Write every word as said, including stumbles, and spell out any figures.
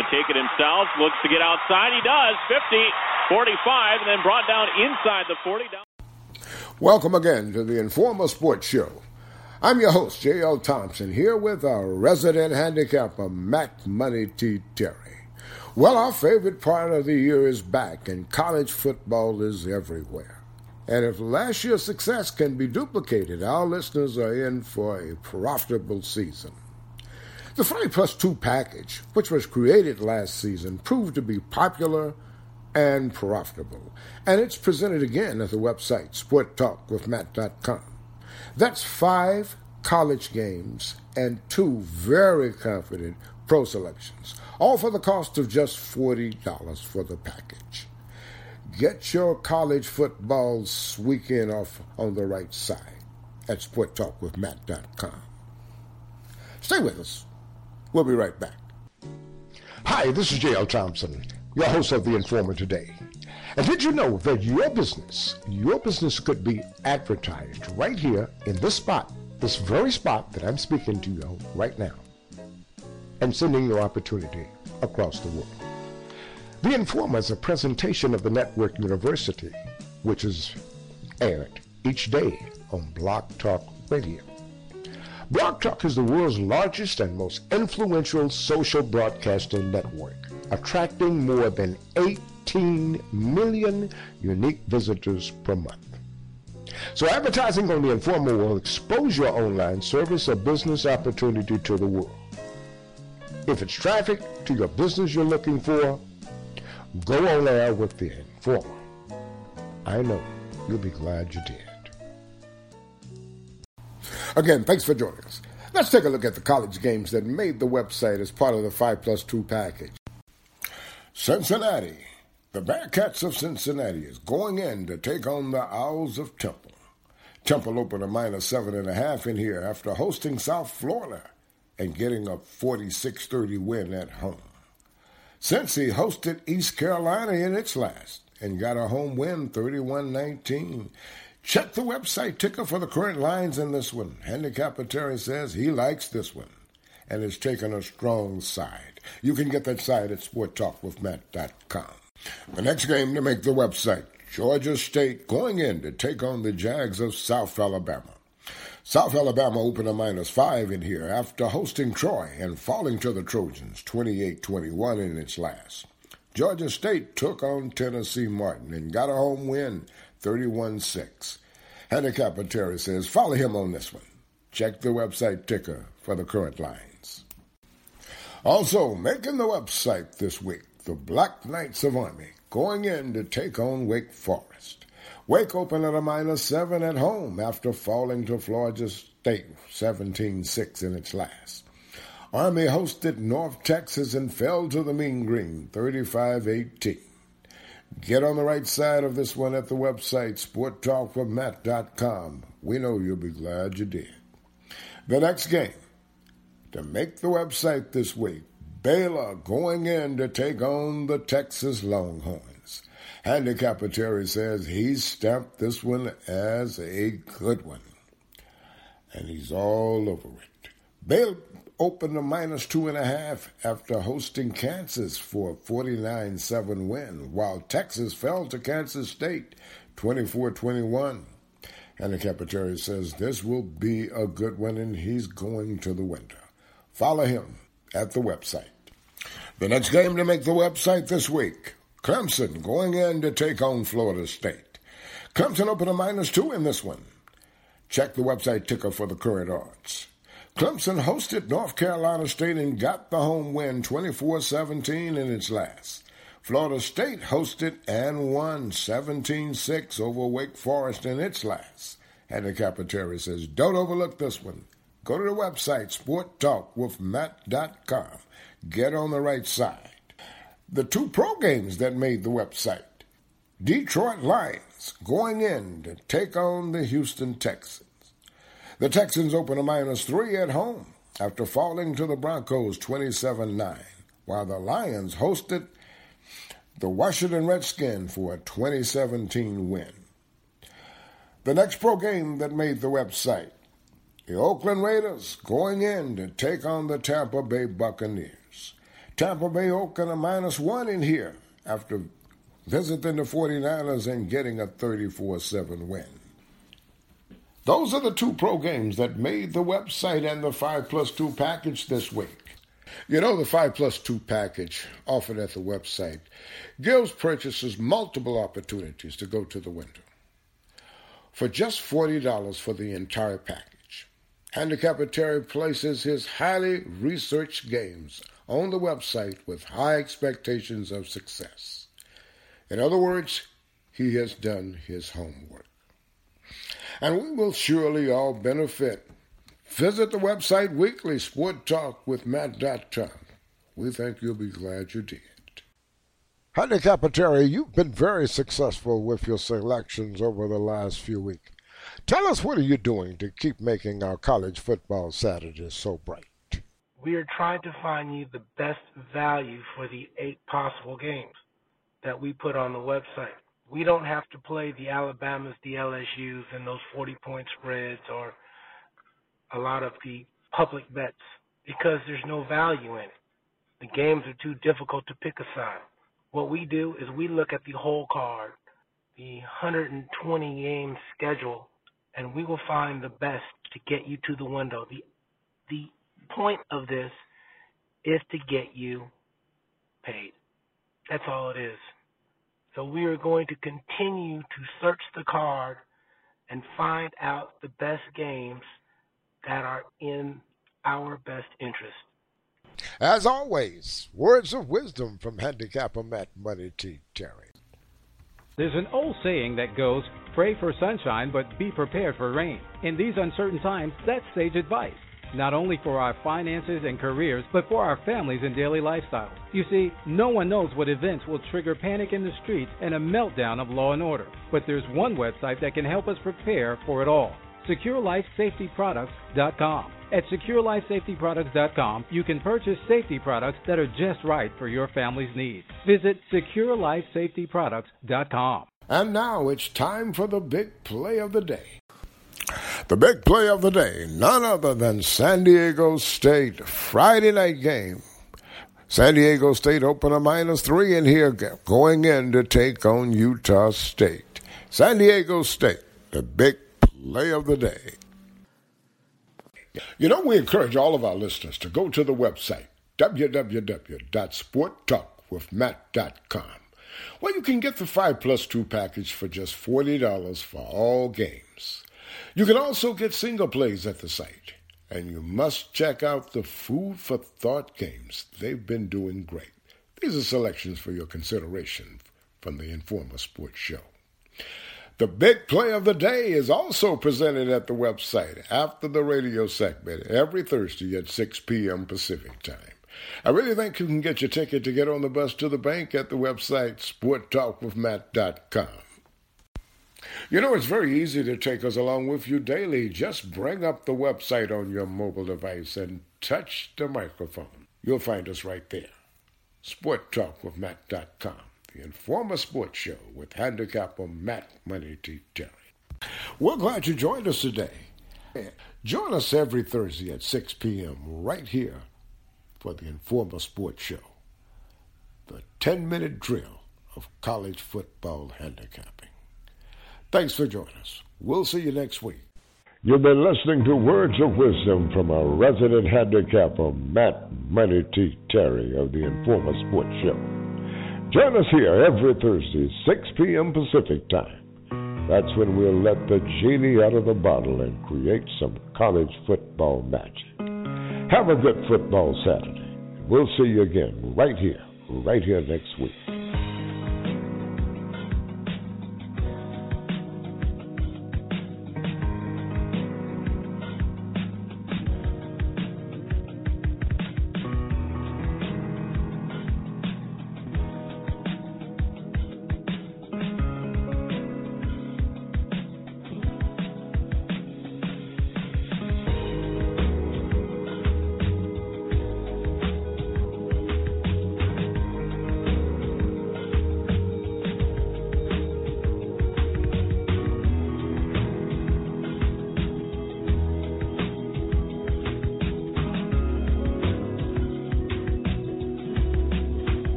going to take it himself. Looks to get outside. He does. fifty, forty-five, and then brought down inside the forty. Down. Welcome again to the Informer Sports Show. I'm your host, J L. Thompson, here with our resident handicapper, Mac Money T. Terry. Well, our favorite part of the year is back, and college football is everywhere. And if last year's success can be duplicated, our listeners are in for a profitable season. The five plus two package, which was created last season, proved to be popular and profitable. And it's presented again at the website, sport talk with matt dot com. That's five college games and two very confident pro selections, all for the cost of just forty dollars for the package. Get your college football weekend off on the right side at sport talk with matt dot com. Stay with us. We'll be right back. Hi, this is J L. Thompson, your host of The Informer Today. And did you know that your business, your business could be advertised right here in this spot, this very spot that I'm speaking to you right now, and sending your opportunity across the world? The Informer is a presentation of the Network University, which is aired each day on Blog Talk Radio. Blog Talk is the world's largest and most influential social broadcasting network, attracting more than eighteen million unique visitors per month. So advertising on The Informer will expose your online service or business opportunity to the world. If it's traffic to your business you're looking for, go on air with The Informer. I know you'll be glad you did. Again, thanks for joining us. Let's take a look at the college games that made the website as part of the five plus two package. Cincinnati. The Bearcats of Cincinnati is going in to take on the Owls of Temple. Temple opened a minus seven and a half in here after hosting South Florida and getting a forty-six thirty win at home. Cincy hosted East Carolina in its last and got a home win thirty-one nineteen. Check the website ticker for the current lines in this one. Handicapper Terry says he likes this one and is taking a strong side. You can get that side at sport talk with matt dot com. The next game to make the website, Georgia State going in to take on the Jags of South Alabama. South Alabama opened a minus five in here after hosting Troy and falling to the Trojans twenty-eight twenty-one in its last. Georgia State took on Tennessee Martin and got a home win thirty-one six. Handicapper Terry says follow him on this one. Check the website ticker for the current lines. Also, making the website this week, the Black Knights of Army going in to take on Wake Forest. Wake opened at a minus seven at home after falling to Florida State seventeen six in its last. Army hosted North Texas and fell to the Mean Green thirty-five eighteen. Get on the right side of this one at the website sport talk with matt dot com. We know you'll be glad you did. The next game to make the website this week, Baylor going in to take on the Texas Longhorns. Handicapper Terry says he's stamped this one as a good one, and he's all over it. Baylor opened a minus two and a half after hosting Kansas for a forty-nine seven win, while Texas fell to Kansas State twenty-four twenty-one. Handicapper Terry says this will be a good one, and he's going to the winter. Follow him at the website. The next game to make the website this week, Clemson going in to take on Florida State. Clemson opened a minus two in this one. Check the website ticker for the current odds. Clemson hosted North Carolina State and got the home win twenty-four seventeen in its last. Florida State hosted and won seventeen six over Wake Forest in its last. Handicapper Terry says, don't overlook this one. Go to the website, sport talk with matt dot com. Get on the right side. The two pro games that made the website. Detroit Lions going in to take on the Houston Texans. The Texans open a minus three at home after falling to the Broncos twenty-seven nine, while the Lions hosted the Washington Redskins for a twenty seventeen win. The next pro game that made the website, the Oakland Raiders going in to take on the Tampa Bay Buccaneers. Tampa Bay open a minus one in here after visiting the forty-niners and getting a thirty-four seven win. Those are the two pro games that made the website and the five plus two package this week. You know, the five plus two package offered at the website gives purchasers multiple opportunities to go to the window. For just forty dollars for the entire package, Handicapper Terry places his highly researched games on the website with high expectations of success. In other words, he has done his homework. And we will surely all benefit. Visit the website weekly, sport talk with matt dot com. We think you'll be glad you did. Handicapper Terry, you've been very successful with your selections over the last few weeks. Tell us, what are you doing to keep making our college football Saturdays so bright? We are trying to find you the best value for the eight possible games that we put on the website. We don't have to play the Alabamas, the L S Us, and those forty-point spreads or a lot of the public bets because there's no value in it. The games are too difficult to pick a side. What we do is we look at the whole card, the one hundred twenty game schedule, and we will find the best to get you to the window. The, the point of this is to get you paid. That's all it is. So we are going to continue to search the card and find out the best games that are in our best interest. As always, words of wisdom from Handicapper Matt Money T. Terry. There's an old saying that goes, pray for sunshine, but be prepared for rain. In these uncertain times, that's sage advice, not only for our finances and careers, but for our families and daily lifestyles. You see, no one knows what events will trigger panic in the streets and a meltdown of law and order. But there's one website that can help us prepare for it all. Secure Life Safety Products dot com. At Secure Life Safety Products dot com, you can purchase safety products that are just right for your family's needs. Visit Secure Life Safety Products dot com. And now it's time for the big play of the day. The big play of the day, none other than San Diego State Friday night game. San Diego State open a minus three in here, going in to take on Utah State. San Diego State, the big play of the day. You know, we encourage all of our listeners to go to the website, w w w dot sport talk with matt dot com, where you can get the five plus two package for just forty dollars for all games. You can also get single plays at the site, and you must check out the Food for Thought games. They've been doing great. These are selections for your consideration from the Informer Sports Show. The big play of the day is also presented at the website after the radio segment every Thursday at six p.m. Pacific time. I really think you can get your ticket to get on the bus to the bank at the website sport talk with matt dot com. You know, it's very easy to take us along with you daily. Just bring up the website on your mobile device and touch the microphone. You'll find us right there. sport talk with matt dot com. The Informer Sports Show with handicapper Matt Money T. Terry. We're glad you joined us today. Join us every Thursday at six p.m. right here for the Informer Sports Show, the ten-minute drill of college football handicapping. Thanks for joining us. We'll see you next week. You've been listening to Words of Wisdom from our resident handicapper, Matt Money T. Terry of the Informer Sports Show. Join us here every Thursday, six p.m. Pacific time. That's when we'll let the genie out of the bottle and create some college football magic. Have a good football Saturday. We'll see you again right here, right here next week.